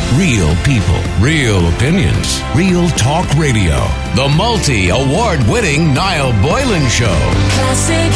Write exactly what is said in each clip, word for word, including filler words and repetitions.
Real people, real opinions, real talk radio. The multi-award-winning Niall Boylan Show. Classic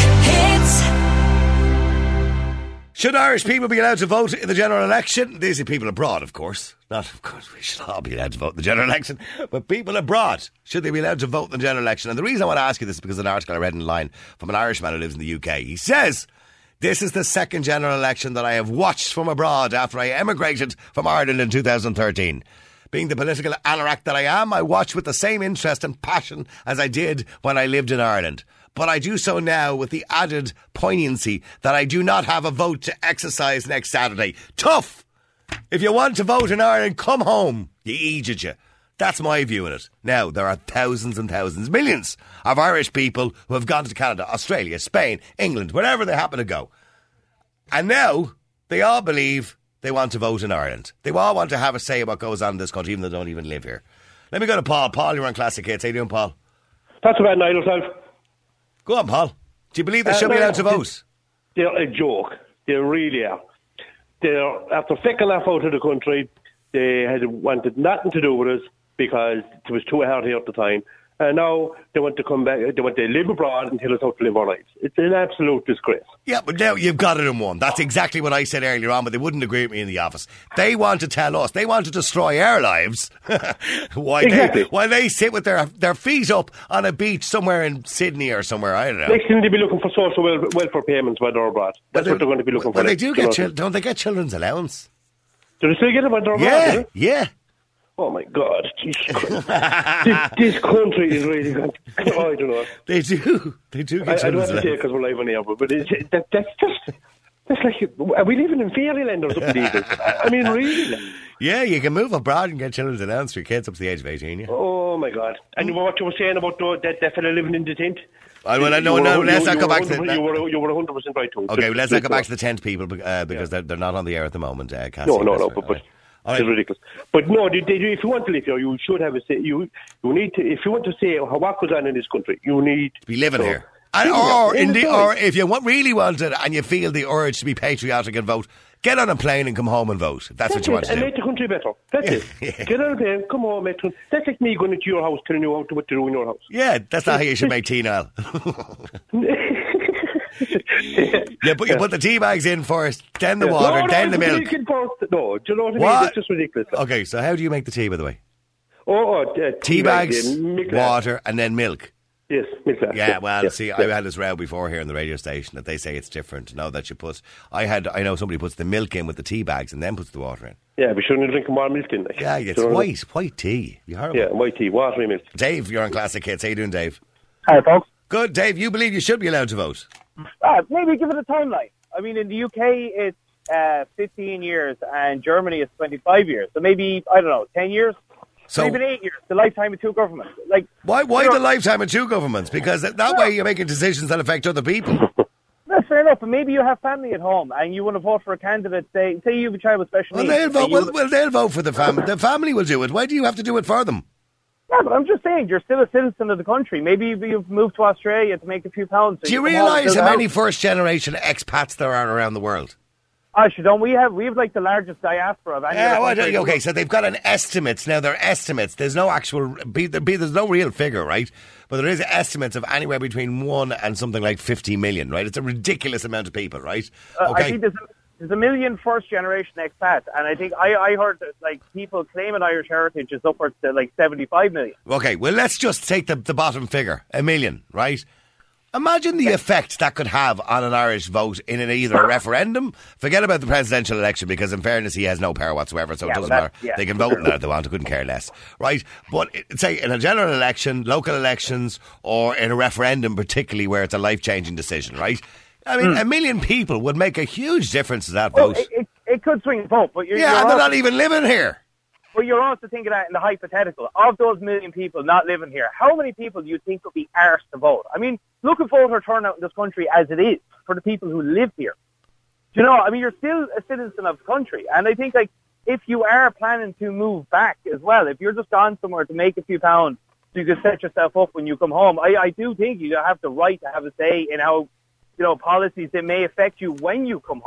hits. Should Irish people be allowed to vote in the general election? These are people abroad, of course. Not, of course, we should all be allowed to vote in the general election. But people abroad, should they be allowed to vote in the general election? And the reason I want to ask you this is because of an article I read in line from an Irishman who lives in the U K. He says, this is the second general election that I have watched from abroad after I emigrated from Ireland in two thousand thirteen. Being the political anorak that I am, I watch with the same interest and passion as I did when I lived in Ireland. But I do so now with the added poignancy that I do not have a vote to exercise next Saturday. Tough! If you want to vote in Ireland, come home, you idiot you. That's my view on it. Now, there are thousands and thousands, millions of Irish people who have gone to Canada, Australia, Spain, England, wherever they happen to go. And now, they all believe they want to vote in Ireland. They all want to have a say about what goes on in this country, even though they don't even live here. Let me go to Paul. Paul, you're on Classic Hits. How you doing, Paul? That's about Niall yourself. Go on, Paul. Do you believe they uh, should no, be allowed to vote? They're a joke. They really are. They're, after flicking off out of the country, they had wanted nothing to do with us because it was too hard here at the time. And now they want to come back, they want to live abroad and tell us how to live our lives. It's an absolute disgrace. Yeah, but now you've got it in one. That's exactly what I said earlier on, but they wouldn't agree with me in the office. They want to tell us, they want to destroy our lives while, exactly. they, while they sit with their, their feet up on a beach somewhere in Sydney or somewhere, I don't know. Next thing they'll be looking for social welfare payments when they're abroad. That's they, what they're going to be looking well, for. Well, they do get, chil- don't they get children's allowance? Do they still get it when they're abroad? Yeah, yeah. Oh my God! this, this country is really good. Oh, I don't know. They do. They do get I, I don't children's have to say it because we're live on the air, but it's, that, that's just... That's like... Are we living in fairyland or something? I mean, really? Yeah, you can move abroad and get children's allowance for your kids up to the age of eighteen, yeah. Oh my God. And what you were saying about the, that, that fella living in the tent? I, well, I know, no, let's not go back to that. You were, you were one hundred percent right too. Okay, well, let's not go back to the tent people uh, because yeah. they're, they're not on the air at the moment. Uh, no, no, no, but... but Right. It's ridiculous. But no, they, they, if you want to live here, you should have a say. You, you need to, if you want to say how what goes on in this country, you need to be living so, here. And, or, in the, or if you want, really want it and you feel the urge to be patriotic and vote, get on a plane and come home and vote. If that's, that's what you it, want to and do. And make the country better. That's yeah. it. Yeah. Get on a plane, come home, make it. That's like me going into your house telling you how to, what to do in your house. Yeah, that's not how you should make tea, Niall. Yeah, but you put the tea bags in first, then the water, no, no, then the milk. First. No, do you know what I mean? What? It's just ridiculous. Okay, so how do you make the tea, by the way? Oh, oh uh, tea, tea bags, bags water, and then milk. Yes, milk. Yeah, yeah, well, yeah, see, yeah. I had this row before here on the radio station that they say it's different. Now that you put, I had, I know somebody puts the milk in with the tea bags and then puts the water in. Yeah, we shouldn't drink more milk in. Like. Yeah, it's white, white tea. You horrible. Yeah, white tea, watery milk. Dave, you're on Classic Hits. How you doing, Dave? Hi, folks. Good, Dave. You believe you should be allowed to vote? Uh, maybe give it a timeline. I mean, in the U K, it's uh, fifteen years, and Germany is twenty-five years. So maybe, I don't know, ten years? So, maybe eight years. The lifetime of two governments. Like, why Why the lifetime of two governments? Because that, that yeah. way you're making decisions that affect other people. That's fair enough. But maybe you have family at home, and you want to vote for a candidate, say, say you have a child with special well, needs. They'll vote, well, well, they'll vote for the family. The family will do it. Why do you have to do it for them? Yeah, but I'm just saying, you're still a citizen of the country. Maybe you've moved to Australia to make a few pounds. So do you, you realise how many first-generation expats there are around the world? Actually, don't we have we have like the largest diaspora of any yeah, other country. Well, okay, so they've got an estimates. Now, they're estimates. There's no actual, there's no real figure, right? But there is estimates of anywhere between one and something like fifty million, right? It's a ridiculous amount of people, right? Uh, okay. I think there's a, there's a million first-generation expats, and I think I, I heard that like people claiming Irish heritage is upwards to like seventy-five million. Okay, well, let's just take the, the bottom figure, a million, right? Imagine the effect that could have on an Irish vote in an either a referendum. Forget about the presidential election because, in fairness, he has no power whatsoever, so yeah, it doesn't well matter. Yeah, they can vote in that if they want. I couldn't care less, right? But say in a general election, local elections, or in a referendum, particularly where it's a life-changing decision, right? I mean, mm. a million people would make a huge difference to that well, vote. It, it, it could swing the vote, but you're, yeah, you're and they're also, not even living here. But you're also thinking that in the hypothetical of those million people not living here. How many people do you think would be arsed to vote? I mean, look at voter turnout in this country as it is for the people who live here. Do you know? I mean, you're still a citizen of the country, and I think like if you are planning to move back as well, if you're just gone somewhere to make a few pounds so you can set yourself up when you come home, I, I do think you have the right to have a say in how, you know, policies that may affect you when you come home.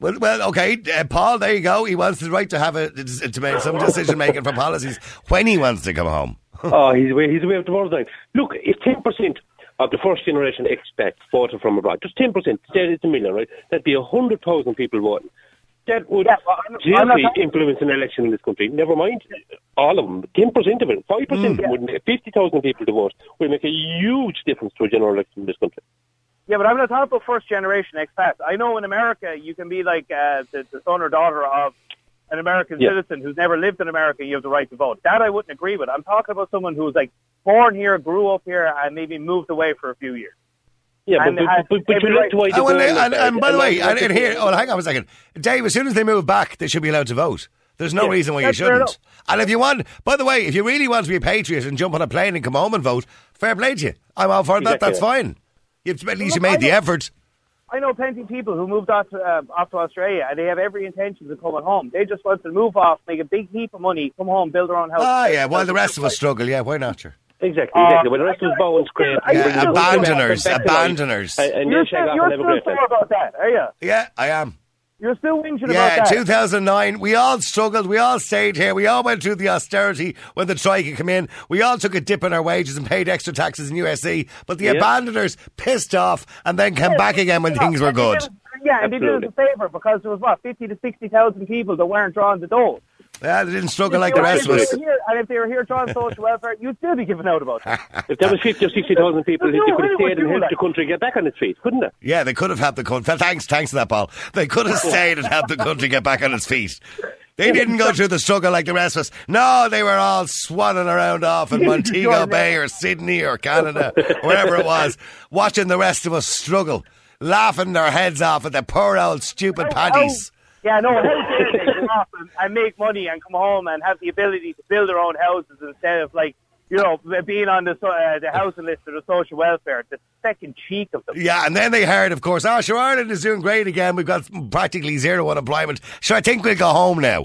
Well, well, okay, uh, Paul. There you go. He wants the right to have a to make some decision making for policies when he wants to come home. Oh, he's away. He's away with the borderline. Look, if ten percent of the first generation expats voted from abroad, just ten percent. Say it's a million, right? That'd be a hundred thousand people voting. That would Yeah, well, I'm- I'm seriously not- influence an election in this country. Never mind all of them. Ten percent of it, five percent of it, wouldn't fifty thousand people to vote will make a huge difference to a general election in this country. Yeah, but I'm not talking about first generation expats. I know in America you can be like uh, the, the son or daughter of an American Yeah. citizen who's never lived in America. You have the right to vote. That I wouldn't agree with. I'm talking about someone who's like born here, grew up here, and maybe moved away for a few years. Yeah, but, And but, has but, but every you right- let why And, well, they go and, and by the way, and, and here, oh, oh, hang on a second, Dave. As soon as they move back, they should be allowed to vote. There's no Yeah, reason why you that's fair shouldn't. enough. And if you want, by the way, if you really want to be a patriot and jump on a plane and come home and vote, fair play to you. I'm all for that. Exactly, That's yeah. fine. You've, at least you Look, I made the know- effort. I know plenty of people who moved off to, uh, off to Australia, and they have every intention of coming home. They just want to move off, make a big heap of money, come home, build their own house. Ah, yeah. While the rest of us struggle, yeah. Why not? Sure. Exactly, Uh, exactly. When the rest of us bow and scrape, I Yeah, think you're- abandoners, back to life, abandoners. And, and You're you'll still, shake off you're and have a still great sore day. about that, are you? Yeah, I am. You're still whinging Yeah, about that. two thousand nine, we all struggled, we all stayed here, we all went through the austerity when the strike had come in, we all took a dip in our wages and paid extra taxes in U S C, but the Yeah. abandoners pissed off and then came back again when things were And they good. did it- Yeah, and they did us a Absolutely. favour because there was, what, fifty to sixty thousand people that weren't drawing the dole. Yeah, they didn't struggle If like they the were- rest of if they us. were here- And if they were here drawing social welfare, you'd still be giving out about it. If there was fifty or sixty thousand people, No, they could I have would stayed and do helped that. the country get back on its feet, couldn't they? Yeah, they could have helped the country. Thanks, thanks for that, Paul. They could have stayed and helped the country get back on its feet. They didn't go through the struggle like the rest of us. No, they were all swanning around off in Montego Bay or Sydney or Canada, wherever it was, watching the rest of us struggle, laughing their heads off at the poor old stupid paddies. Oh, yeah, no, how dare they go off and, and make money and come home and have the ability to build their own houses instead of, like, you know, being on the so- uh, the housing list or the social welfare. The second cheek of them. Yeah, and then they heard, of course, oh, sure, Ireland is doing great again. We've got practically zero unemployment. Sure, I think we'll go home now.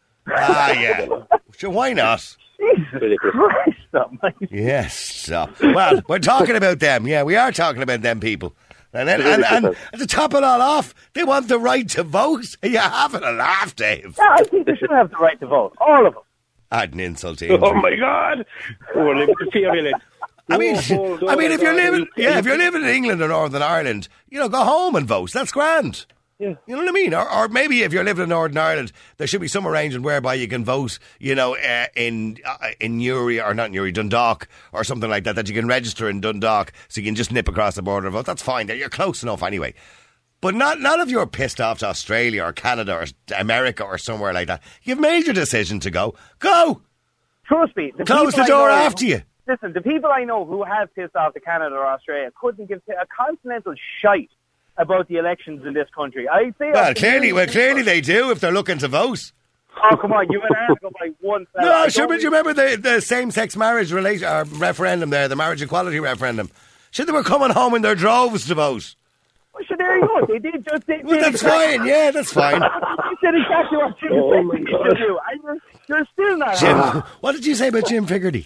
Ah, yeah. Sure, why not? Jesus Christ, almighty. Yes. So, well, we're talking about them. Yeah, we are talking about them people. And then, and, and, and to top it all off, they want the right to vote. Are you having a laugh, Dave? Yeah, I think they should have the right to vote. All of them. Add an insult to injury. Oh my God! We're living in fairyland. I mean, Oh, oh, I mean, if you're God. living, yeah, if you're living in England or Northern Ireland, you know, go home and vote. That's grand. Yeah. You know what I mean? Or, or maybe if you're living in Northern Ireland, there should be some arrangement whereby you can vote, you know, uh, in uh, in Newry, or not Newry, Dundalk, or something like that, that you can register in Dundalk so you can just nip across the border and vote. That's fine. You're close enough anyway. But not, not if you're pissed off to Australia or Canada or America or somewhere like that. You've made your decision to go. Go! Trust me. The Close people the door I know- after you. Listen, the people I know who have pissed off to Canada or Australia couldn't give a continental shite about the elections in this country. I say. Well, clearly, well, clearly they do if they're looking to vote. Oh, come on, you had an article by one fella. I No, sure, don't but you remember the, the same-sex marriage relation, uh, referendum there, the marriage equality referendum? Sure, they were coming home in their droves to vote. Well, sure, there you go. They did just. They Well, did that's exactly, fine, yeah, that's fine. They did exactly what Jim Oh, said my they God. should do. And you're, you're still not. Jim, what did you say about Jim Figerty?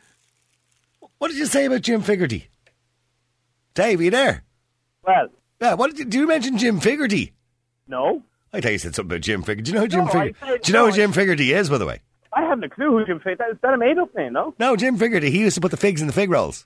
What did you say about Jim Figerty? Dave, are you there? Well, Yeah, what did you, do you mention Jim Figerty? no. I thought you said something about Jim Figerty. Do you know who Jim No, I Figerty? said- Do you know no, who Jim Figerty is, by the way? I haven't a clue who Jim Figerty is. That, is that a made-up name, no? No, Jim Figerty. He used to put the figs in the fig rolls.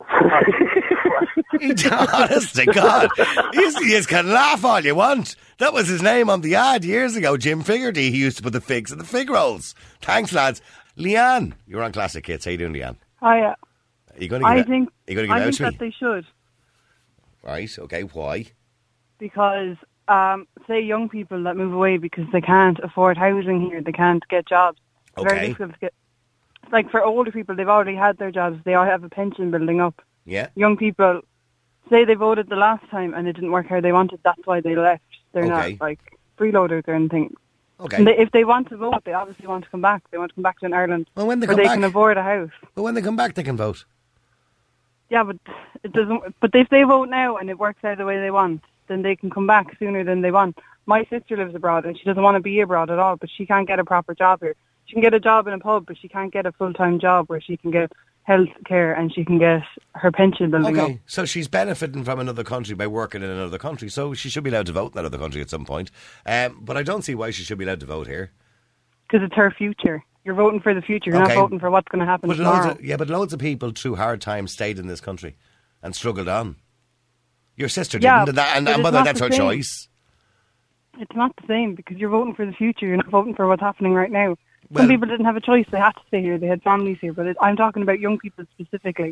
He, honest to God. You used to- you can laugh all you want. That was his name on the ad years ago, Jim Figerty. He used to put the figs in the fig rolls. Thanks, lads. Leanne, you're on Classic Hits. How you doing, Leanne? Hiya. Are you going to give I it, think are you going to give I it out think to that me? they should, Right, okay, why? because um, say young people that move away because they can't afford housing here, they can't get jobs. It's Okay. very difficult to get. Like for older people, they've already had their jobs. They all have a pension building up. Yeah? Young people, say they voted the last time and it didn't work how they wanted. That's why they left. They're Okay. not like freeloaders or anything. Okay. And they, if they want to vote, they obviously want to come back. They want to come back to an Ireland Well, when they where come they back- can afford a house. But when they come back, they can vote. Yeah, but it doesn't. But if they vote now and it works out the way they want, then they can come back sooner than they want. My sister lives abroad and she doesn't want to be abroad at all, but she can't get a proper job here. She can get a job in a pub, but she can't get a full-time job where she can get health care and she can get her pension building up. Okay, so she's benefiting from another country by working in another country, so she should be allowed to vote in that other country at some point. Um, but I don't see why she should be allowed to vote here. Because it's her future. You're voting for the future. You're Okay. not voting for what's going to happen But tomorrow. loads of, yeah, but loads of people through hard times stayed in this country and struggled on. Your sister Yeah, didn't, and, that, and, but and it's whether not that's the her same. choice. It's not the same because you're voting for the future. You're not voting for what's happening right now. Well- Some people didn't have a choice. They had to stay here. They had families here. But it, I'm talking about young people specifically.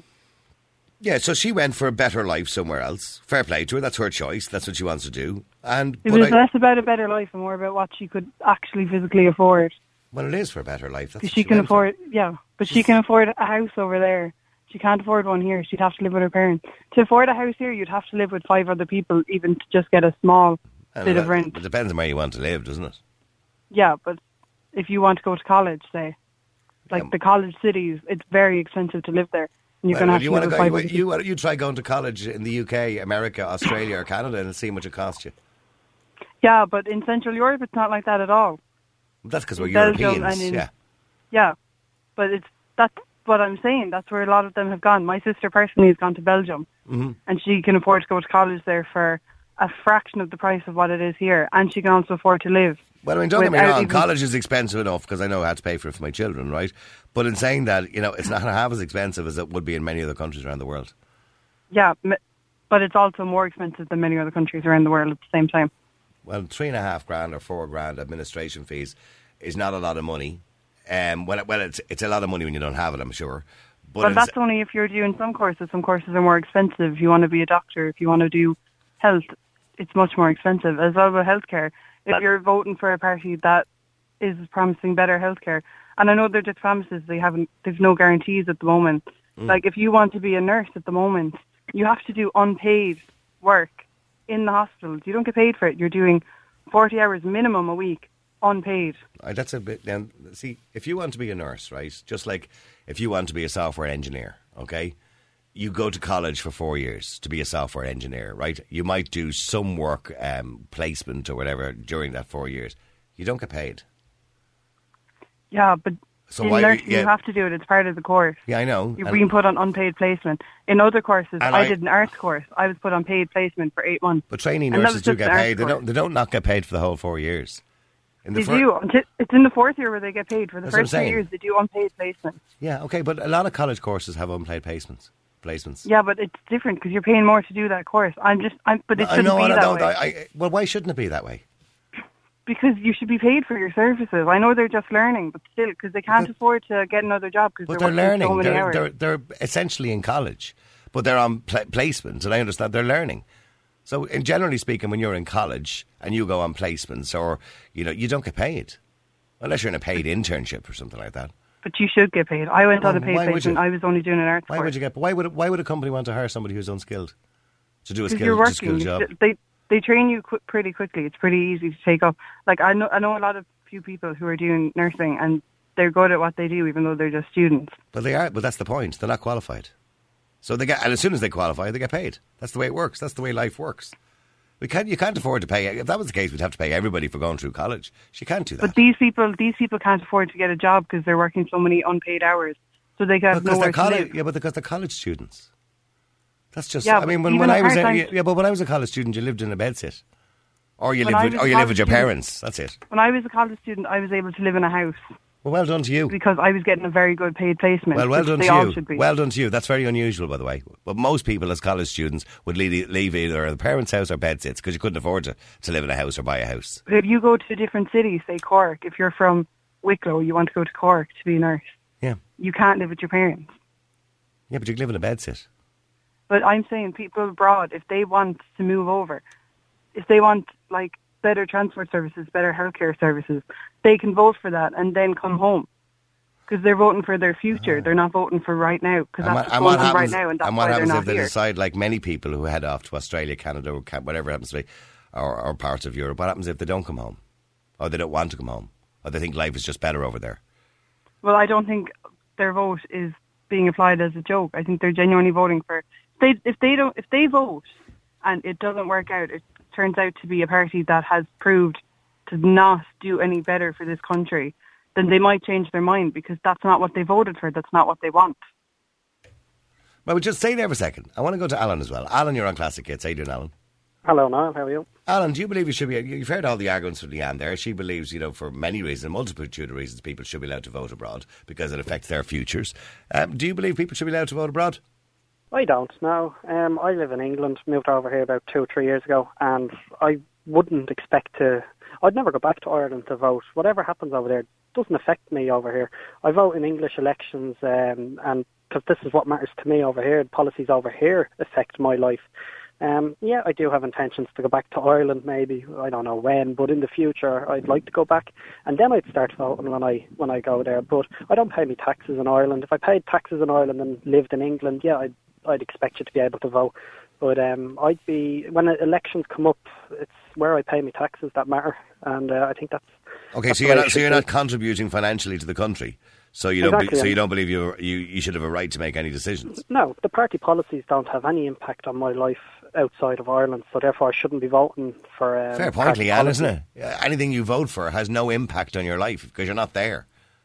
Yeah, so she went for a better life somewhere else. Fair play to her. That's her choice. That's what she wants to do. And It but was I- less about a better life and more about what she could actually physically afford. well, it is for a better life. That's Because what she can went for. afford, yeah, but she can afford a house over there. She can't afford one here. She'd have to live with her parents. To afford a house here, you'd have to live with five other people, even to just get a small And bit that- of rent. It depends on where you want to live, doesn't it? Yeah, but if you want to go to college, say, like Um, the college cities, it's very expensive to live there. And you're Well, going to have you to want live to with go? five You, other people. you, you try going to college in the U K, America, Australia, or Canada, and see how much it costs you. Yeah, but in Central Europe, it's not like that at all. That's because we're In Belgium Europeans. and in- Yeah. Yeah, but it's that's what I'm saying. That's where a lot of them have gone. My sister personally has gone to Belgium, Mm-hmm. and she can afford to go to college there for a fraction of the price of what it is here, and she can also afford to live. Well, I mean, don't get me without wrong. even- College is expensive enough because I know I had to pay for it for my children, right? But in saying that, you know, it's not half as expensive as it would be in many other countries around the world. Yeah, m- but it's also more expensive than many other countries around the world at the same time. Well, three and a half grand or four grand administration fees is not a lot of money. Um, well, well, it's it's a lot of money when you don't have it, I'm sure. But Well, it's- that's only if you're doing some courses. Some courses are more expensive. If you want to be a doctor, if you want to do health, it's much more expensive. As well with healthcare, if you're voting for a party that is promising better healthcare, and I know they're just promises, they haven't. There's no guarantees at the moment. Mm. Like if you want to be a nurse at the moment, you have to do unpaid work in the hospitals. You don't get paid for it. You're doing forty hours minimum a week, unpaid. Uh, that's a bit. Then see, if you want to be a nurse, right? Just like if you want to be a software engineer, okay, you go to college for four years to be a software engineer, right? You might do some work, um, placement or whatever during that four years. You don't get paid. Yeah, but So in why- nursing yeah. you have to do it. It's part of the course. Yeah, I know. You're And- being put on unpaid placement. In other courses, And I, I- did an arts course. I was put on paid placement for eight months. but trainee And that nurses was do just get an arts paid. They course. don't. They don't not get paid for the whole four years. In the They fir- do. Until- It's in the fourth year where they get paid. For the That's what I'm first three saying. years, they do unpaid placement. Yeah, okay, but a lot of college courses have unpaid placements. Placements. Yeah, but it's different because you're paying more to do that course. I'm just, I'm, but it I shouldn't know. be I that don't. way. I, I, well, why shouldn't it be that way? Because you should be paid for your services. I know they're just learning, but still, because they can't But- afford to get another job because But they're, they're working learning. so many they're, hours. they're they're essentially in college, but they're on pla placements, and I understand they're learning. So, in generally speaking, when you're in college and you go on placements, or you know, you don't get paid unless you're in a paid internship or something like that. But you should get paid. I went on Well, a paid why would placement. you? I was only doing an arts Why course. would you get? Why would why would a company want to hire somebody who's unskilled to do a Because skill, you're a skilled working. job? They they train you qu- pretty quickly. It's pretty easy to take up. Like I know I know a lot of few people who are doing nursing and they're good at what they do, even though they're just students. But they are. But that's the point. They're not qualified. So they get, and as soon as they qualify, they get paid. That's the way it works. That's the way life works. We can't. You can't afford to pay. If that was the case, we'd have to pay everybody for going through college. She can't do that. But these people these people can't afford to get a job because they're working so many unpaid hours, so they have because nowhere they're to college. live. Yeah, but because they're college students. That's just. Yeah, I mean, but when, even when a I was a, part-time- yeah, but when I was a college student, you lived in a bedsit, or you When lived I with, was or a you lived with college your student- parents. That's it. When I was a college student, I was able to live in a house Well, well done to you. because I was getting a very good paid placement. Well, well which done they to all you. should be. Well done to you. That's very unusual, by the way. But most people, as college students, would leave, leave either the parents' house or bedsits because you couldn't afford to, to live in a house or buy a house. But if you go to a different city, say Cork, if you're from Wicklow, you want to go to Cork to be a nurse, Yeah, you can't live with your parents. yeah, but you live in a bedsit. But I'm saying people abroad, if they want to move over, if they want like better transport services, better healthcare services, they can vote for that and then come home. Because they're voting for their future. They're not voting for right now. Because And that's what, and what's what going on right happens, now, and that's and why what they're happens not if they here. decide, like many people who head off to Australia, Canada, or Ca- whatever it happens to be, or, or parts of Europe, what happens if they don't come home? Or they don't want to come home? Or they think life is just better over there? Well, I don't think their vote is being applied as a joke. I think they're genuinely voting for. They, if they don't, if they vote and it doesn't work out, it turns out to be a party that has proved to not do any better for this country, then they might change their mind because that's not what they voted for. That's not what they want. Well, we just stay there for a second. I want to go to Alan as well. Alan, you're on Classic Hits. How you doing, Alan? Hello, Niall. How are you? Alan, do you believe you should be... You've heard all the arguments from Leanne there. She believes, you know, for many reasons, a multitude of reasons, people should be allowed to vote abroad because it affects their futures. Um, do you believe people should be allowed to vote abroad? I don't, no. Um, I live in England, moved over here about two or three years ago, and I wouldn't expect to... I'd never go back to Ireland to vote. Whatever happens over there doesn't affect me over here. I vote in English elections, um, and because this is what matters to me over here. The policies over here affect my life. Um, yeah, I do have intentions to go back to Ireland maybe, I don't know when, but in the future I'd like to go back, and then I'd start voting when I when I go there. But I don't pay me taxes in Ireland. If I paid taxes in Ireland and lived in England, yeah, I'd, I'd expect you to be able to vote. But um, I'd be, when elections come up, it's where I pay me taxes that matter, and uh, I think that's... Okay, that's so you're not, so be. you're not contributing financially to the country? So you don't, Exactly, be, so yeah. you don't believe you you you should have a right to make any decisions? No, the party policies don't have any impact on my life outside of Ireland, so therefore I shouldn't be voting for... Um, Fair point, party Leanne, policy. isn't it? Yeah, anything you vote for has no impact on your life because you're not there.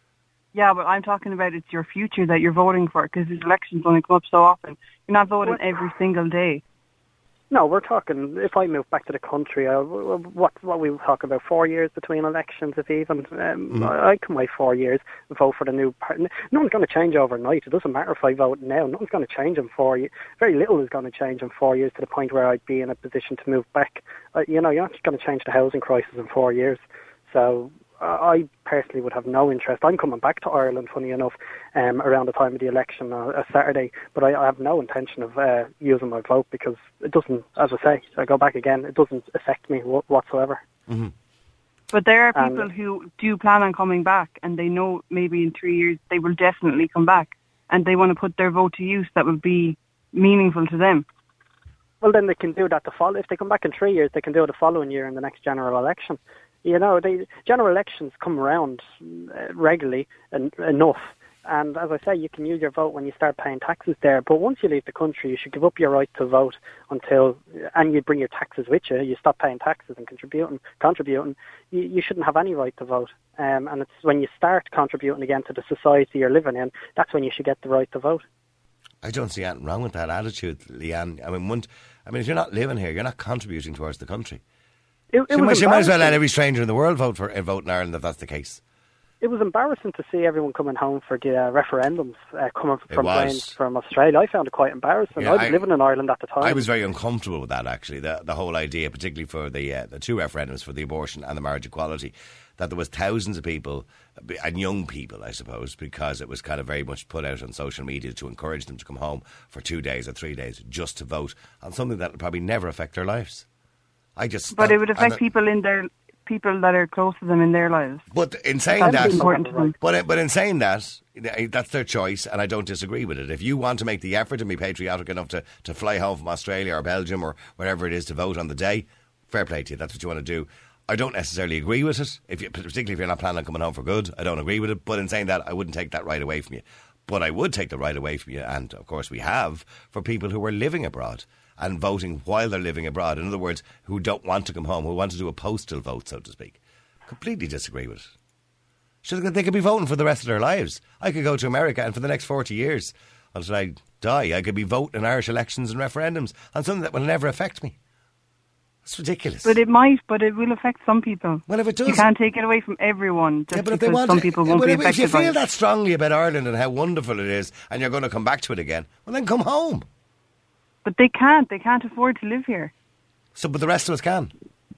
Yeah, but I'm talking about it's your future that you're voting for, because these elections only come up so often. You're not voting every single day. No, we're talking, if I move back to the country, uh, what what we talk about, four years between elections, if even. Um, Mm. I, I can wait four years and vote for the new party. No one's going to change overnight. It doesn't matter if I vote now. Nothing's going to change in four years. Very little is going to change in four years to the point where I'd be in a position to move back. Uh, you know, you're not going to change the housing crisis in four years. So uh, I personally would have no interest. I'm coming back to Ireland, funny enough, um, around the time of the election, uh, a Saturday, but I, I have no intention of uh, using my vote because it doesn't, as I say, I go back again, it doesn't affect me wh- whatsoever. Mm-hmm. But there are Um, people who do plan on coming back, and they know maybe in three years they will definitely come back, and they want to put their vote to use that will be meaningful to them. Well, then they can do that the follow. If they come back in three years, they can do it the following year in the next general election. You know, the general elections come around uh, regularly and enough. And as I say, you can use your vote when you start paying taxes there. But once you leave the country, you should give up your right to vote until, and you bring your taxes with you. You stop paying taxes and contributing. Contributing, you, you shouldn't have any right to vote. Um, and it's when you start contributing again to the society you're living in, that's when you should get the right to vote. I don't see anything wrong with that attitude, Leanne. I mean, one, I mean, if you're not living here, you're not contributing towards the country. It, it She, was might, she might as well let embarrassing. every stranger in the world vote for uh, vote in Ireland if that's the case. It was embarrassing to see everyone coming home for the uh, referendums uh, coming It from was. planes from Australia. I found it quite embarrassing. Yeah, I was I- living in Ireland at the time. I was very uncomfortable with that, actually, the the whole idea, particularly for the uh, the two referendums for the abortion and the marriage equality, that there was thousands of people, and young people, I suppose, because it was kind of very much put out on social media to encourage them to come home for two days or three days just to vote on something that will probably never affect their lives. I just... But it would affect and- people in their people that are close to them in their lives. But in saying That's that, important to them. but but in saying that, that's their choice, and I don't disagree with it. If you want to make the effort and be patriotic enough to, to fly home from Australia or Belgium or wherever it is to vote on the day, fair play to you. That's what you want to do. I don't necessarily agree with it, if you, particularly if you're not planning on coming home for good. I don't agree with it. But in saying that, I wouldn't take that right away from you. But I would take the right away from you, and of course we have, for people who are living abroad and voting while they're living abroad. In other words, who don't want to come home, who want to do a postal vote, so to speak. Completely disagree with it. Should they could be voting for the rest of their lives. I could go to America and for the next forty years, until I die, I could be voting in Irish elections and referendums on something that will never affect me. It's ridiculous. But it might, but it will affect some people. Well, if it does... You can't take it away from everyone just Yeah, but if because they want some to- people yeah, won't but be if, if affected you by feel it. that strongly about Ireland and how wonderful it is and you're going to come back to it again, well then come home. But they can't. They can't afford to live here. So, but the rest of us can.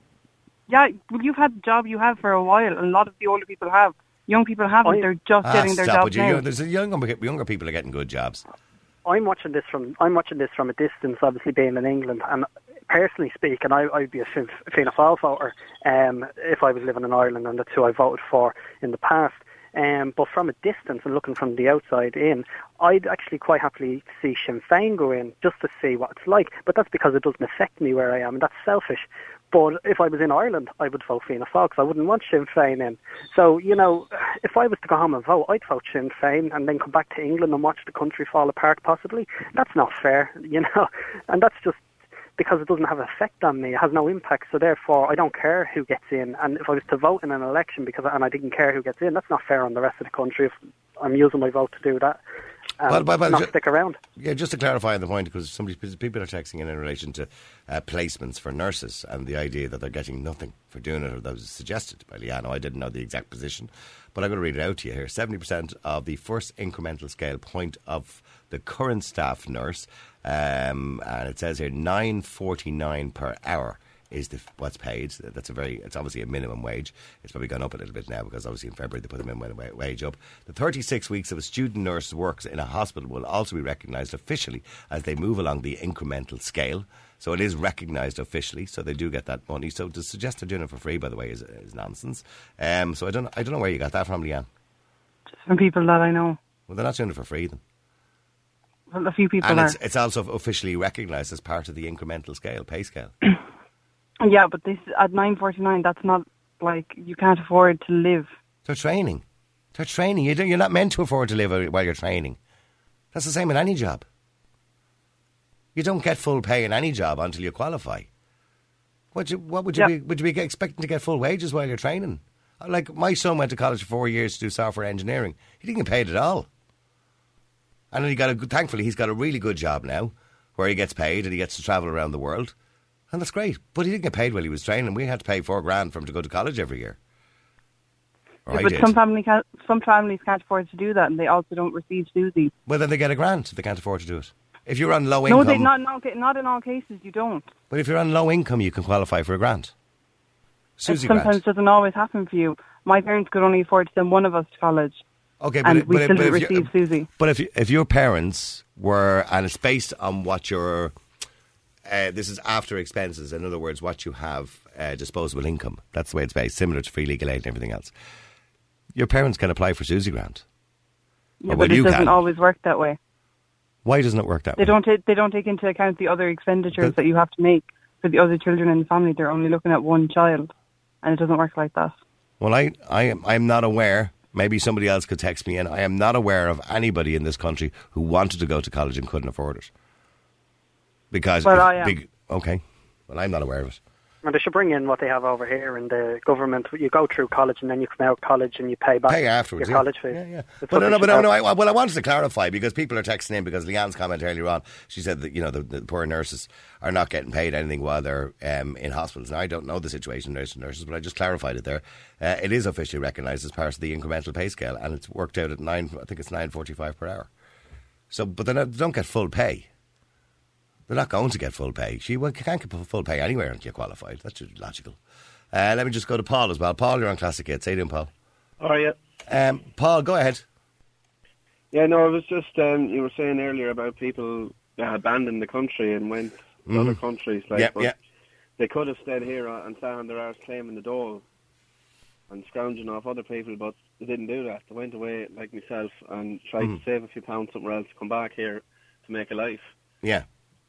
Yeah, well, you've had the job you have for a while, and a lot of the older people have. Young people haven't. I- They're just Ah, getting their stop jobs it. You- now. you- There's a younger, younger people are getting good jobs. I'm watching this from I'm watching this from a distance, obviously being in England, and personally speaking, I, I'd be a Finn- Fianna Fáil voter um, if I was living in Ireland, and that's who I voted for in the past. Um, but from a distance and looking from the outside in, I'd actually quite happily see Sinn Féin go in just to see what it's like. But that's because it doesn't affect me where I am, and that's selfish. But if I was in Ireland, I would vote Fianna Fáil because I wouldn't want Sinn Féin in. So, you know, if I was to go home and vote, I'd vote Sinn Féin and then come back to England and watch the country fall apart possibly. That's not fair, you know. And that's just because it doesn't have an effect on me. It has no impact, so therefore I don't care who gets in. And if I was to vote in an election because and I didn't care who gets in, that's not fair on the rest of the country if I'm using my vote to do that. and Well, but- but not ju- stick around. Yeah, just to clarify on the point, because somebody, people are texting in in relation to uh, placements for nurses and the idea that they're getting nothing for doing it, or that was suggested by Leanne. I didn't know the exact position, but I'm going to read it out to you here. seventy percent of the first incremental scale point of the current staff nurse, um, and it says here nine forty-nine per hour is the, what's paid. That's a very, it's obviously a minimum wage. It's probably gone up a little bit now because obviously in February they put the minimum wa- wage up. The thirty-six weeks of a student nurse works in a hospital will also be recognised officially as they move along the incremental scale. So it is recognised officially, so they do get that money. So to suggest they're doing it for free, by the way, is, is nonsense. Um, so I don't, I don't know where you got that from, Leanne. Just from people that I know. Well, they're not doing it for free then. Well, a few people And are. it's, it's also officially recognised as part of the incremental scale, pay scale. Yeah, but this at nine forty-nine, that's not like you can't afford to live. They're training. They're training. You don't, you're not meant to afford to live while you're training. That's the same in any job. You don't get full pay in any job until you qualify. What, you, what would you Yep. be? Would you be expecting to get full wages while you're training? Like my son went to college for four years to do software engineering. He didn't get paid at all. And then he got a good, thankfully he's got a really good job now, where he gets paid and he gets to travel around the world, and that's great. But he didn't get paid while he was training. We had to pay four grand for him to go to college every year. Or Yeah, I but did. some family can't, some families can't afford to do that, and they also don't receive Susie. Well, then they get a grant if they can't afford to do it. If you're on low No, income, they, not, not not in all cases. You don't. but if you're on low income, you can qualify for a grant. It Susie sometimes grant. doesn't always happen for you. My parents could only afford to send one of us to college, Okay, but and it- we but it- still but didn't if you- receive Susie. But if you- if your parents were, and it's based on what your, uh, this is after expenses. In other words, what you have uh, disposable income. That's the way it's based, similar to free legal aid and everything else. Your parents can apply for Susie grant. Yeah, Or but well, it you doesn't can. always work that way. Why doesn't it work that They way? don't. Ta- they don't take into account the other expenditures But- that you have to make for the other children in the family. They're only looking at one child, and it doesn't work like that. Well, I, I am I'm not aware. Maybe somebody else could text me in. I am not aware of anybody in this country who wanted to go to college and couldn't afford it. Because Well, if I am. big, okay. Well, I'm not aware of it. And they should bring in what they have over here in the government. You go through college and then you come out of college and you pay back Pay afterwards, your yeah. college fee. Yeah, yeah. That's But what no, they no, but should no, have. no. I, well, I wanted to clarify because people are texting in because Leanne's comment earlier on. She said that you know the, the poor nurses are not getting paid anything while they're um, in hospitals. Now I don't know the situation of nurses, nurses, but I just clarified it there. Uh, it is officially recognised as part of the incremental pay scale, and it's worked out at nine. I think it's nine forty-five per hour. So, but they don't get full pay. They're not going to get full pay. She well, can't get full pay anywhere until you're qualified. That's just logical. Uh, let me just go to Paul as well. Paul, you're on Classic Hits. How you doing, Paul? Oh, yeah. Um, Paul, go ahead. Yeah, no, it was just, um, you were saying earlier about people that abandoned the country and went to Mhm. other countries. Like, Yeah, but yeah. They could have stayed here and sat on their arse claiming the dole and scrounging off other people, but they didn't do that. They went away, like myself, and tried Mhm. to save a few pounds somewhere else, come back here to make a life. Yeah.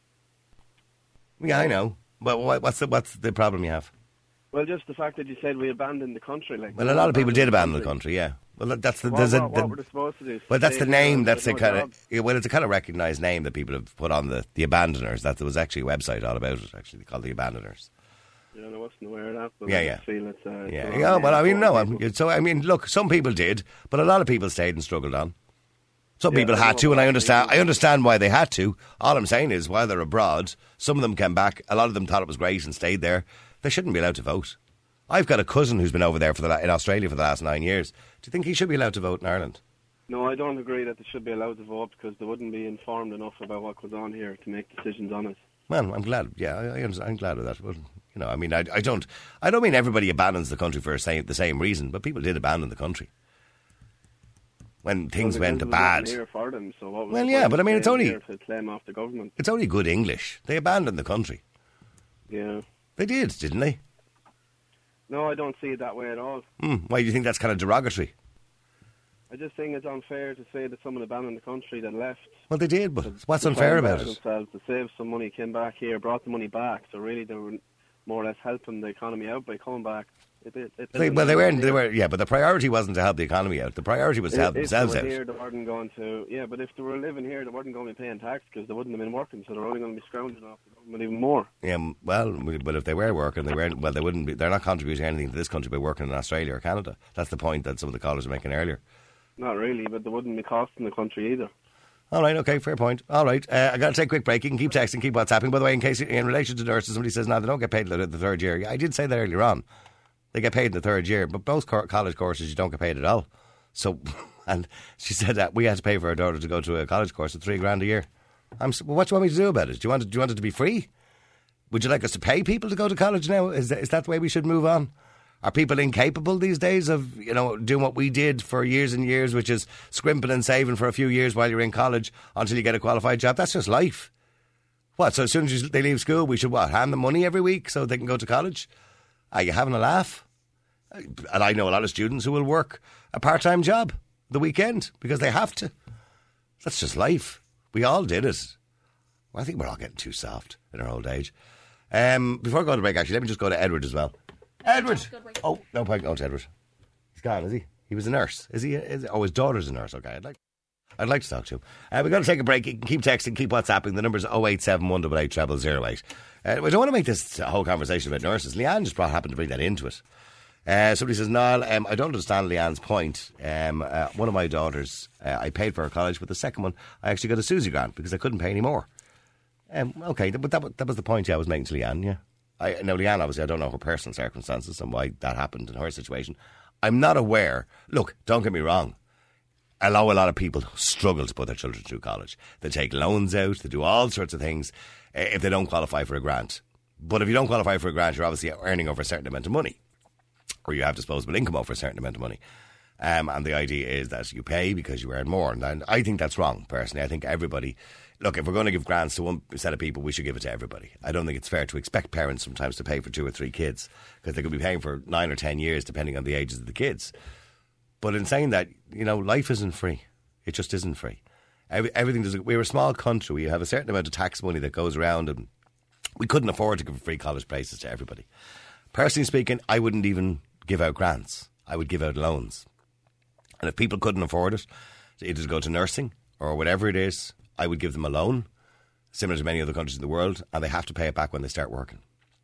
Yeah, I know. But what, what's the what's the problem you have? Well, just the fact that you said we abandoned the country. Like, Well, a lot of people did abandon the country. Yeah. Well, that- that's the. What, There's a, what, what the- were they supposed to do? well, that's Stay the here name. and That's the no kind job? of. Yeah, well, it's a kind of recognised name that people have put on the the abandoners. That there was actually a website all about it. Actually, called the abandoners. Yeah, I wasn't aware of that. But Yeah, I yeah. just feel it's, uh, it's Yeah. the wrong Yeah. name Well, I mean, for no. people. I'm, so I mean, look, some people did, but a lot of people stayed and struggled on. Some Yeah, people I had know to, and I about understand. people. I understand why they had to. All I'm saying is, while they're abroad, some of them came back. A lot of them thought it was great and stayed there. They shouldn't be allowed to vote. I've got a cousin who's been over there for the la- in Australia for the last nine years. Do you think he should be allowed to vote in Ireland? No, I don't agree that they should be allowed to vote because they wouldn't be informed enough about what goes on here to make decisions on it. Well, I'm glad. Yeah, I, I understand, I'm glad of that. Well, you know, I mean, I, I don't, I don't mean everybody abandons the country for the same, the same reason, but people did abandon the country when things Well, went because bad. it wasn't here for them, so what was Well, the yeah, point but I of mean, it's staying only- here to claim off the government. It's only good English. They abandoned the country. Yeah. They did, didn't they? No, I don't see it that way at all. Hmm. Why do you think that's kind of derogatory? I just think it's unfair to say that someone abandoned the country that left. Well, they did, but what's to unfair try and about better it? Themselves to save some money, came back here, brought the money back. So really, they were more or less helping the economy out by coming back. It, it, it, They, well, they weren't. They were. Yeah, but the priority wasn't to help the economy out. The priority was to help if themselves they were out. here, they weren't going to. Yeah, but if they were living here, they weren't going to be paying tax because they wouldn't have been working. So they're only going to be scrounging off the government even more. Yeah, m- well, we- but if they were working, they weren't. Well, they wouldn't be. They're not contributing anything to this country by working in Australia or Canada. That's the point that some of the callers were making earlier. Not really, but they wouldn't be costing the country either. All right, okay, fair point. All right, uh, I got to take a quick break. You can keep texting, keep WhatsApping. By the way, in case in relation to nurses, somebody says, no, they don't get paid in the third year. Yeah, I did say that earlier on. They get paid in the third year, but most co- college courses, you don't get paid at all. So, and she said that we had to pay for our daughter to go to a college course at three grand a year. I'm, well, what do you want me to do about it? Do you want it, do you want it to be free? Would you like us to pay people to go to college now? Is that, is that the way we should move on? Are people incapable these days of, you know, doing what we did for years and years, which is scrimping and saving for a few years while you're in college until you get a qualified job? That's just life. What, so as soon as they leave school, we should, what, hand them money every week so they can go to college? Are you having a laugh? And I know a lot of students who will work a part-time job the weekend because they have to. That's just life. We all did it. Well, I think we're all getting too soft in our old age. Um, before I go to break, actually, let me just go to Edward as well. Edward! Oh, no point going to Edward. He's gone, is he? He was a nurse. Is he? Is, oh, his daughter's a nurse. Okay, I'd like I'd like to talk to him. Uh, we've got to take a break. You can keep texting, keep WhatsApping. The number's oh eight seven one eight eight zero zero zero eight. Uh, we don't want to make this whole conversation about nurses. Leanne just brought, happened to bring that into it. Uh, somebody says, Niall, um, I don't understand Leanne's point. Um, uh, one of my daughters, uh, I paid for her college, but the second one, I actually got a Susie grant because I couldn't pay any more. Um, okay, but that, that was the point yeah, I was making to Leanne, yeah. I Now, Leanne, obviously, I don't know her personal circumstances and why that happened in her situation. I'm not aware. Look, don't get me wrong. I know a lot of people struggle to put their children through college. They take loans out, they do all sorts of things uh, if they don't qualify for a grant. But if you don't qualify for a grant, you're obviously earning over a certain amount of money, or you have disposable income over a certain amount of money. Um, and the idea is that you pay because you earn more. And I think that's wrong, personally. I think everybody... Look, if we're going to give grants to one set of people, we should give it to everybody. I don't think it's fair to expect parents sometimes to pay for two or three kids because they could be paying for nine or ten years depending on the ages of the kids. But in saying that, you know, life isn't free. It just isn't free. Every, everything does. We're a small country. We have a certain amount of tax money that goes around, and we couldn't afford to give free college places to everybody. Personally speaking, I wouldn't even give out grants. I would give out loans. And if people couldn't afford it, either to go to nursing or whatever it is, I would give them a loan, similar to many other countries in the world, and they have to pay it back when they start working.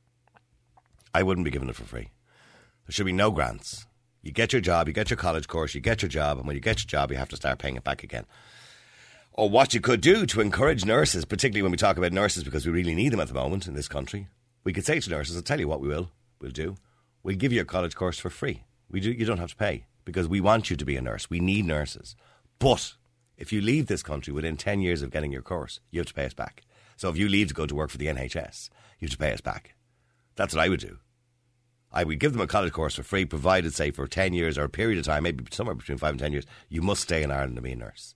I wouldn't be giving it for free. There should be no grants. You get your job, you get your college course, you get your job, and when you get your job, you have to start paying it back again. Or what you could do to encourage nurses, particularly when we talk about nurses because we really need them at the moment in this country, we could say to nurses, I'll tell you what we will, we'll do. We'll give you a college course for free. We do. You don't have to pay because we want you to be a nurse. We need nurses. But if you leave this country within ten years of getting your course, you have to pay us back. So if you leave to go to work for the N H S, you have to pay us back. That's what I would do. I would give them a college course for free, provided, say, for ten years or a period of time, maybe somewhere between five and ten years, you must stay in Ireland to be a nurse.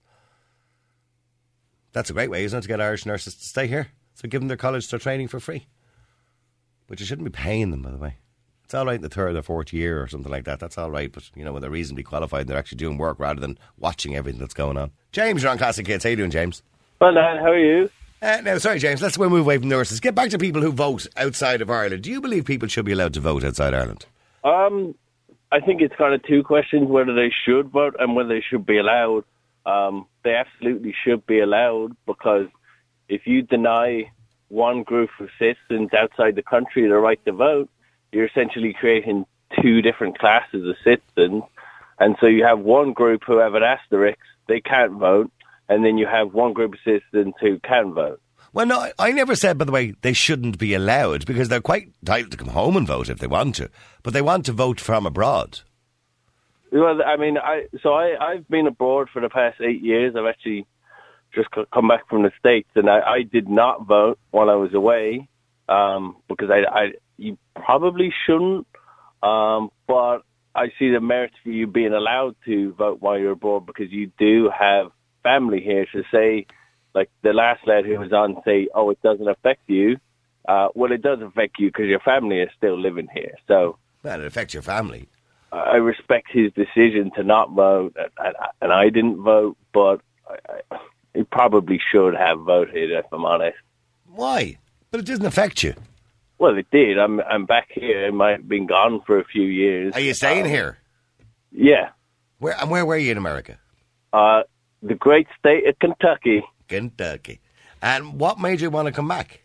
That's a great way, isn't it, to get Irish nurses to stay here? So give them their college, their training for free. But you shouldn't be paying them, by the way. It's all right in the third or fourth year or something like that. That's all right. But, you know, when they're reasonably qualified, they're actually doing work rather than watching everything that's going on. James, you're on Classic Hits. How you doing, James? Well, Dan, how are you? Uh, now, sorry, James, let's move away from nurses. Get back to people who vote outside of Ireland. Do you believe people should be allowed to vote outside Ireland? Um, I think it's kind of two questions, whether they should vote and whether they should be allowed. Um, they absolutely should be allowed, because if you deny one group of citizens outside the country the right to vote, you're essentially creating two different classes of citizens. And so you have one group who have an asterisk, they can't vote, and then you have one group of citizens who can vote. Well, no, I never said, by the way, they shouldn't be allowed, because they're quite entitled to come home and vote if they want to. But they want to vote from abroad. Well, I mean, I so I, I've been abroad for the past eight years. I've actually just come back from the States, and I, I did not vote while I was away, um, because I, I you probably shouldn't, um, but I see the merits for you being allowed to vote while you're abroad, because you do have family here. To say, like the last lad who was on, say, oh, it doesn't affect you. Uh, well, it does affect you because your family is still living here. So, well, it affects your family. I respect his decision to not vote, and, and I didn't vote, but I, I, he probably should have voted, if I'm honest. Why? But it doesn't affect you. Well, it did. I'm I'm back here. I might have been gone for a few years. Are you staying um, here? Yeah. Where and where were you in America? Uh, the great state of Kentucky. Kentucky. And what made you want to come back?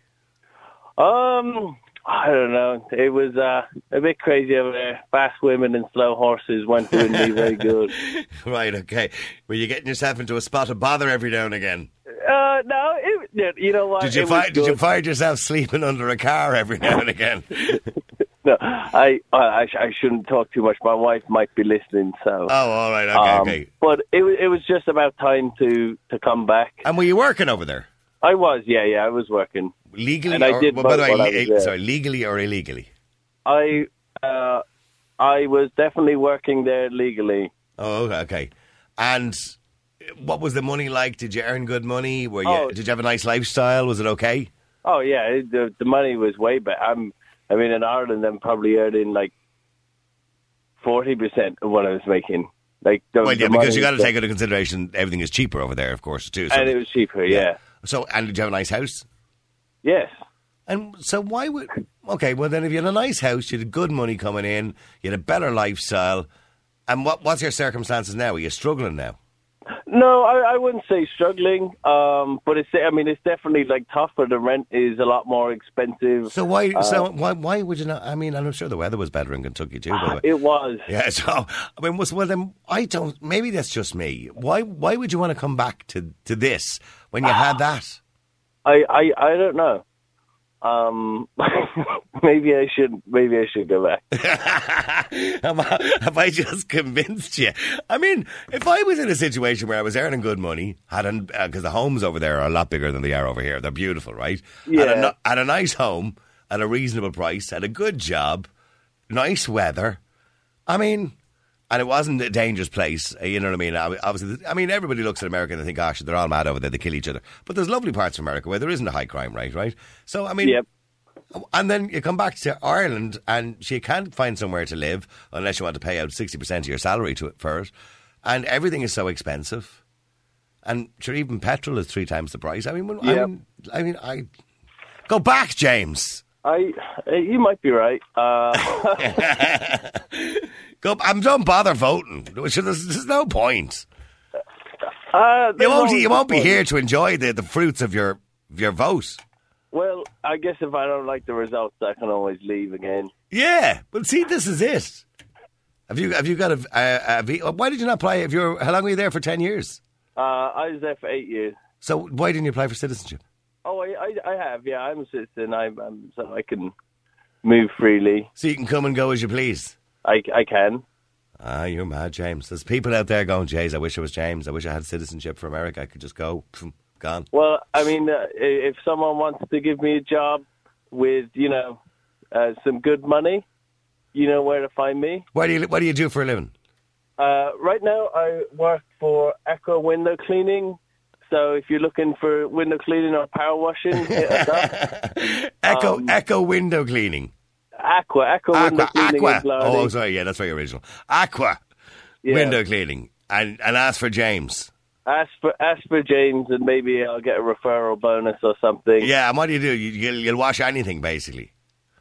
Um, I don't know. It was uh, a bit crazy over there. Fast women and slow horses weren't doing me very good. Right, okay. Were you getting yourself into a spot of bother every now and again? Uh, no, it, you know what? Did you it find? Did you good. find yourself sleeping under a car every now and again? No, I, I I shouldn't talk too much. My wife might be listening, so. Oh, all right, okay, um, okay. But it was it was just about time to, to come back. And were you working over there? I was, yeah, yeah, I was working legally. And I or, did well, by the vote way, while I le- was there. sorry, legally or illegally? I uh, I was definitely working there legally. Oh, okay. And what was the money like? Did you earn good money? Were you? Oh. Did you have a nice lifestyle? Was it okay? Oh yeah, it, the the money was way better. I'm, I mean, in Ireland, I'm probably earning like forty percent of what I was making. Like, the, Well, yeah, the because you got money to was- take into consideration everything is cheaper over there, of course, too. So, and it was cheaper. Yeah. So, and did you have a nice house? Yes. And so, why would? Okay, well then, if you had a nice house, you had good money coming in, you had a better lifestyle. And what what's your circumstances now? Are you struggling now? No, I, I wouldn't say struggling, um, but it's. I mean, it's definitely like tougher. The rent is a lot more expensive. So why? Uh, so why? Why would you not? I mean, I'm sure the weather was better in Kentucky too. By the way. It was. Yeah. So I mean, was, well then I don't. Maybe that's just me. Why? Why would you want to come back to to this when you had that? I, I, I don't know. Um, maybe I should. Maybe I should go back. have, I, have I just convinced you? I mean, if I was in a situation where I was earning good money, had because uh, the homes over there are a lot bigger than they are over here. They're beautiful, right? Yeah. Had a, had a nice home at a reasonable price, had a good job, nice weather. I mean, and it wasn't a dangerous place. You know what I mean? Obviously, I mean, everybody looks at America and they think, gosh, they're all mad over there. They kill each other. But there's lovely parts of America where there isn't a high crime rate, right? So, I mean, Yep. and then you come back to Ireland and you can't find somewhere to live unless you want to pay out sixty percent of your salary to it for it. And everything is so expensive. And sure, even petrol is three times the price. I mean, when, I Yep. mean, I mean, I go back, James. I, uh, you might be right. Uh, Go, I'm don't bother voting. There's, there's no point. uh, You won't. no, You won't be well, here to enjoy the, the fruits of your of your vote. Well, I guess if I don't like the results, I can always leave again. Yeah, but see, this is it. Have you have you got a, a, a v- why did you not apply? If you're how long were you there for? Ten years. Uh, I was there for eight years. So why didn't you apply for citizenship? Oh, I, I, I have. Yeah, I'm a citizen. I'm, I'm so I can move freely. So you can come and go as you please. I, I can. Ah, you're mad, James. There's people out there going, Jays, I wish I was James. I wish I had citizenship for America. I could just go. Pff, gone. Well, I mean, uh, if someone wants to give me a job with, you know, uh, some good money, you know where to find me. What do you What do you do for a living? Uh, right now, I work for Echo Window Cleaning. So if you're looking for window cleaning or power washing, hit us up. Echo Um, Echo window cleaning. Aqua, Aqua, Window Aqua, Cleaning. Aqua. in Blarney. Oh, sorry, yeah, that's very original. Aqua Yeah. window cleaning, and and ask for James. Ask for ask for James, and maybe I'll get a referral bonus or something. Yeah, and what do you do? You, you'll, you'll wash anything, basically.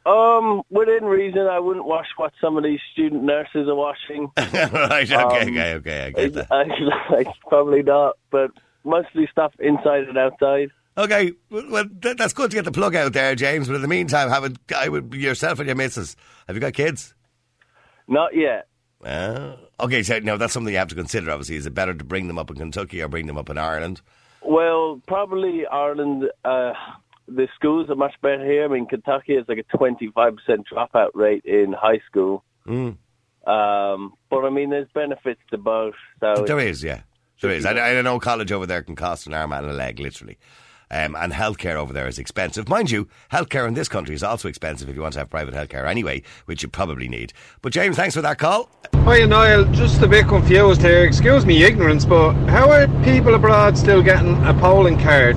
Um, within reason, I wouldn't wash what some of these student nurses are washing. right, okay, Um, okay, okay, I get that. I, I, probably not, but mostly stuff inside and outside. Okay, well, well th- that's good to get the plug out there, James, but in the meantime, have a guy with yourself and your missus. Have you got kids? Not yet. Uh, okay, so no, that's something you have to consider, obviously. Is it better to bring them up in Kentucky or bring them up in Ireland? Well, probably Ireland, uh, the schools are much better here. I mean, Kentucky has like a twenty-five percent dropout rate in high school. Mm. Um, but, I mean, there's benefits to both. So There is, yeah. There is. I, I know college over there can cost an arm and a leg, literally. Um, and healthcare over there is expensive. Mind you, healthcare in this country is also expensive if you want to have private healthcare anyway, which you probably need. But James, thanks for that call. Hiya Niall, just a bit confused here. Excuse me ignorance, but how are people abroad still getting a polling card?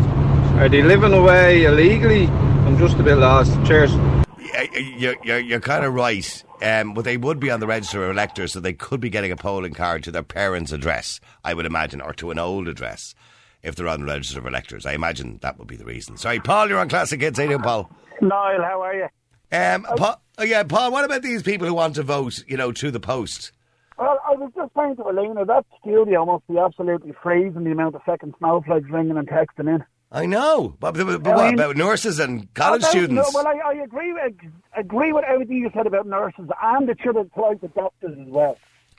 Are they living away illegally? I'm just a bit lost. Cheers. You're, you're, you're kind of right. Um, but they would be on the register of electors, so they could be getting a polling card to their parents' address, I would imagine, or to an old address. If they're on the register of electors, I imagine that would be the reason. Sorry, Paul, you're on Classic Hits. How you doing, Paul? Niall, how are you? Um, Paul, oh yeah, Paul. What about these people who want to vote? You know, through the post. Well, I was just saying to Elena, that studio must be absolutely freezing the amount of second snowflakes ringing and texting in. I know, but, but, but I what mean, about nurses and college about, students? No, well, I, I agree with agree with everything you said about nurses, and it should apply to doctors as well.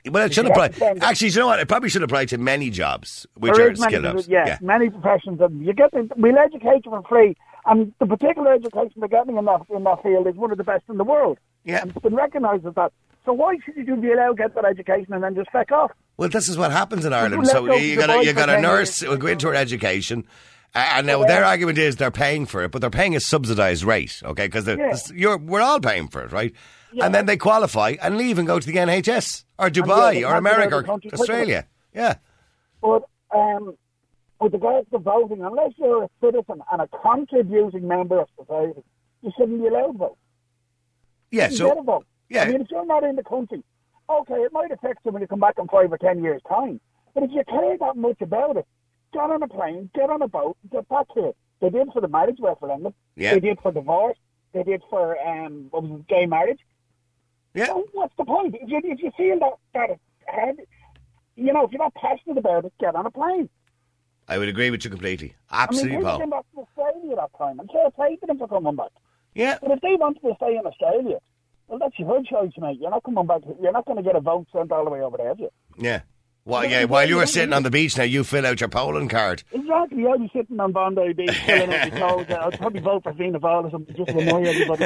Well, it should You apply. have to spend- Actually, you know what? It probably should apply to many jobs, which There are is many, skill jobs. yeah, many professions. And you get the, we'll educate you for free, and the particular education they're getting in that in that field is one of the best in the world. Yeah. And it's been recognised as that. So why should you be allowed to get that education and then just feck off? Well, this is what happens in Ireland. Let's So go you to got a, Dubai you for got a ten nurse years. who will go into her education, uh, and now Yeah. their argument is they're paying for it, but they're paying a subsidised rate, okay? Because Yeah. you're we're all paying for it, right? Yeah. And then they qualify and leave and go to the N H S or yeah, Dubai they or can't get out America of the or country quicker. Australia. Yeah. But um, with regards to voting, unless you're a citizen and a contributing member of society, you shouldn't be allowed to vote. Yeah. You So get a vote. yeah. I mean, if you're not in the country, okay, it might affect you when you come back in five or ten years' time. But if you care that much about it, get on a plane, get on a boat, get back here. They did for the marriage referendum. Yeah. They did for divorce. They did for um, what was it, gay marriage. Yeah. So what's the point? If you, if you feel that, that it's hard, you know, if you're not passionate about it, get on a plane. I would agree with you completely. I Absolutely, mean, people Paul. came back to Australia that time. I'm sure pay for them for coming back. Yeah. But if they want to stay in Australia, well, that's your choice, mate. You're not coming back. You're not going to get a vote sent all the way over there, have you? Yeah. Well, yeah. While you were sitting on the beach now, you fill out your polling card. Exactly. I'd be sitting on Bondi Beach filling out my clothes. I'd probably vote for Fianna Fáil or something just to annoy everybody.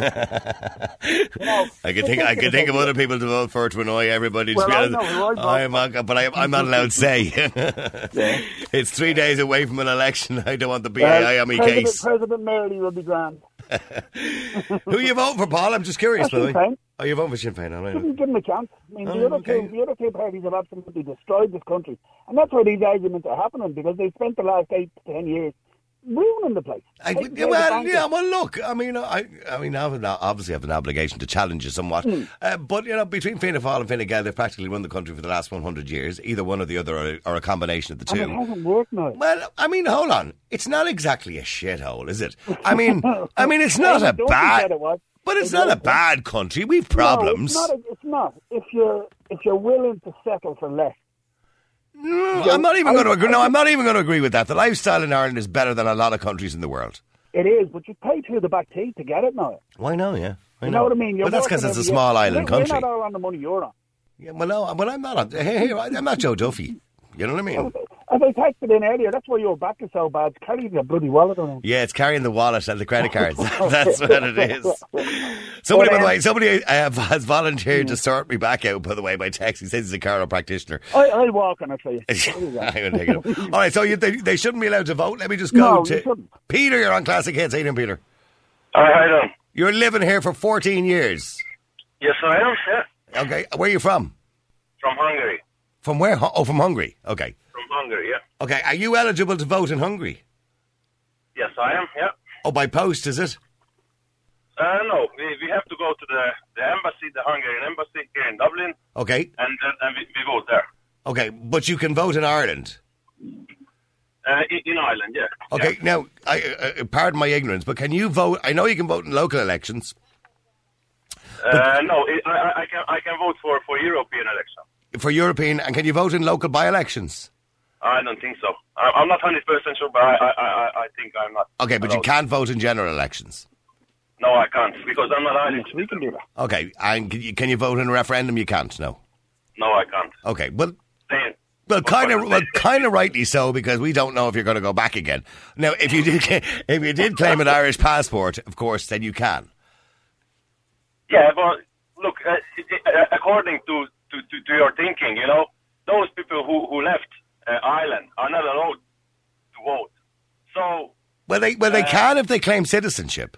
You know, I could think I could think of other people to vote for to annoy everybody. To Well, be I honest. know who I'd vote I'm not, but I, I'm not allowed to say. Yeah. It's three days away from an election. I don't want the B A Well, I on my President, case. President Mary will be grand. Who you voting for, Paul? I'm just curious, by the way. Sinn Féin. Oh, you're voting for Sinn Féin, all right. Didn't give them a chance. I mean, Oh, the other okay. two, the other two parties have absolutely destroyed this country, and that's where these arguments are happening because they spent the last eight to ten years ruining the place. I, Taking care of well, the bankers. yeah, well, look, I mean, I, I mean, I have an, obviously have an obligation to challenge you somewhat, Mm. uh, but you know, between Fianna Fáil and Fine Gael, they've practically run the country for the last one hundred years, either one or the other, or, or a combination of the And it two. hasn't worked now. Well, I mean, hold on, it's not exactly a shithole, is it? I mean, I mean, it's I not a don't think bad, that it was. but it's They not a don't. bad country. We've problems. No, it's not. It's not. If you're if you're willing to settle for less. No, I'm not even going to agree. No, I'm not even going to agree with that. The lifestyle in Ireland is better than a lot of countries in the world. It is, but you pay through the back teeth to get it now. Why no? Yeah, I You know what I mean? You're Well, that's working because it's a every small year. island We're- country. We're not all on the money you're on. Yeah, well, no, well, I'm not. On, hey, hey, I'm not Joe Duffy. You know what I mean? As I texted in earlier, that's why your back is so bad. It's carrying your bloody wallet around. Yeah, it's carrying the wallet and the credit cards. That's what it is. Somebody, by the way, somebody uh, has volunteered to sort me back out, by the way, by text. He says he's a chiropractor. I, I'll walk on it for you. I'm going to take it up. All right, so you, they, they shouldn't be allowed to vote. Let me just go No, you to shouldn't. Peter. You're on Classic Hits. How you doing, Peter? Hi, how you doing? You're living here for fourteen years. Yes, I am, yeah. Okay, where are you from? From Hungary. From where? Oh, from Hungary. Okay. From Hungary, yeah. Okay, are you eligible to vote in Hungary? Yes, I am, yeah. Oh, by post, is it? Uh, no, we, we have to go to the, the embassy, the Hungarian embassy here in Dublin, Okay. and, and, and we, we vote there. Okay, but you can vote in Ireland. Uh, in, in Ireland, yeah. Okay, now, I, uh, pardon my ignorance, but can you vote? I know you can vote in local elections. Uh, no, it, I, I can I can vote for, for European election. For European, and can you vote in local by-elections? I don't think so. I, I'm not one hundred percent sure, but I, I, I, I think I'm not. Okay, but you allowed. can't vote in general elections. No, I can't, because I'm not Irish. We can do that. Okay, and can you, can you vote in a referendum? You can't, no. No, I can't. Okay, well, Staying. well, kind of, fine. well, kind of rightly so, because we don't know if you're going to go back again. Now, if you did, if you did claim an Irish passport, of course, then you can. Yeah, but look, uh, it, it, uh, according to, to, to, to your thinking, you know, those people who, who left uh, Ireland are not allowed to vote. So, Well, they well they Uh, can if they claim citizenship.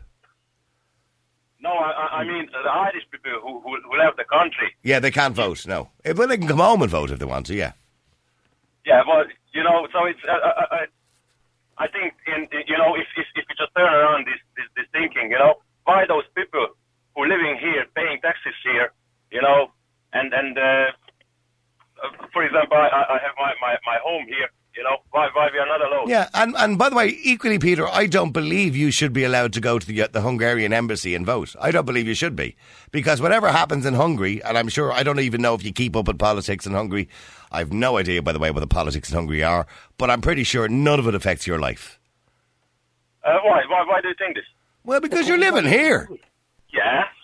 no, I, I- I mean, the Irish people who, who, who left the country, Yeah, they can't vote. No, Eh, well, they can come home and vote if they want to. Yeah. yeah, but, you know, so it's, uh, uh, uh, I think, in, in, you know, if, if, if you just turn around this, this, this thinking, you know, why those people who are living here, paying taxes here, you know, and, and uh, uh, for example, I, I have my, my, my home here, you know, why, why we are not allowed? Yeah, and, and by the way, equally, Peter, I don't believe you should be allowed to go to the, the Hungarian embassy and vote. I don't believe you should be. Because whatever happens in Hungary, and I'm sure, I don't even know if you keep up with politics in Hungary. I have no idea, by the way, what the politics in Hungary are, but I'm pretty sure none of it affects your life. Uh, why, why, why do you think this? Well, because you're living here. Yeah, so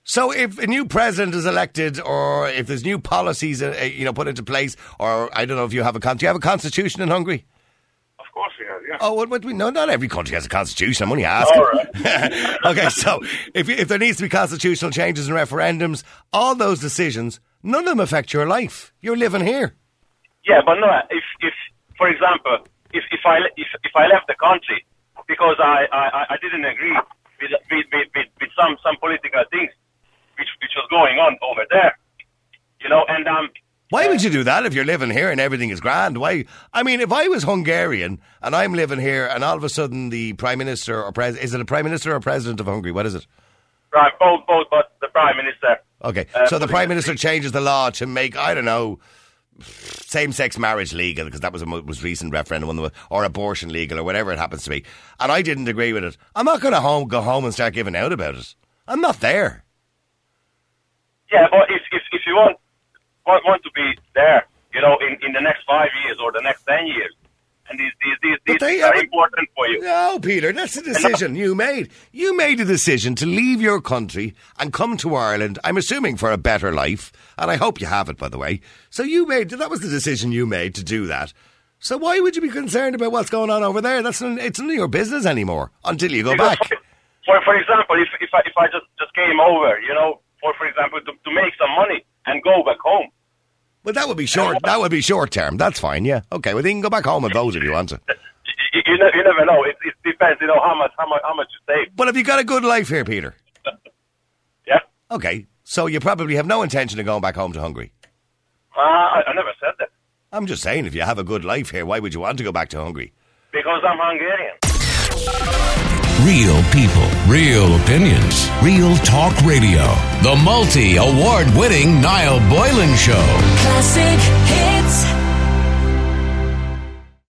So if a new president is elected, or if there's new policies, uh, you know, put into place, or I don't know if you have a con- do you have a constitution in Hungary? Of course we have, yeah. Oh, what, what we no, not every country has a constitution. I'm only asking. All right. Okay, so if if there needs to be constitutional changes and referendums, all those decisions, none of them affect your life. You're living here. Yeah, but no. If, if for example, if if I if if I left the country because I I, I didn't agree with with, with with some some political things which which was going on over there, you know, and um. Why would you do that if you're living here and everything is grand? Why? I mean, if I was Hungarian and I'm living here and all of a sudden the Prime Minister or President... Is it a Prime Minister or President of Hungary? What is it? Right, both, both, but the Prime Minister. Okay, uh, so the Prime Minister changes the law to make, I don't know, same-sex marriage legal, because that was a most recent referendum, or abortion legal, or whatever it happens to be, and I didn't agree with it. I'm not going to home, go home and start giving out about it. I'm not there. Yeah, but if, if, if you want... Want, want to be there, you know, in, in the next five years or the next ten years. And these these these, these they, things are important for you. No, Peter, that's the decision you made. You made a decision to leave your country and come to Ireland, I'm assuming for a better life, and I hope you have it, by the way. So you made, that was the decision you made to do that. So why would you be concerned about what's going on over there? That's none, it's none of your business anymore until you go because back. For, for example, if if I, if I just, just came over, you know, for, for example, to, to make some money and go back home. Well, that would be short. That would be short term. That's fine. Yeah. Okay. Well, then you can go back home and vote if you want to. You, you, ne- you never know. It, it depends. You know how much how much how much you save. But have you got a good life here, Peter? Yeah. Okay. So you probably have no intention of going back home to Hungary. Uh, I, I never said that. I'm just saying, if you have a good life here, why would you want to go back to Hungary? Because I'm Hungarian. Real people, real opinions, real talk radio. The multi-award winning Niall Boylan Show. Classic hits.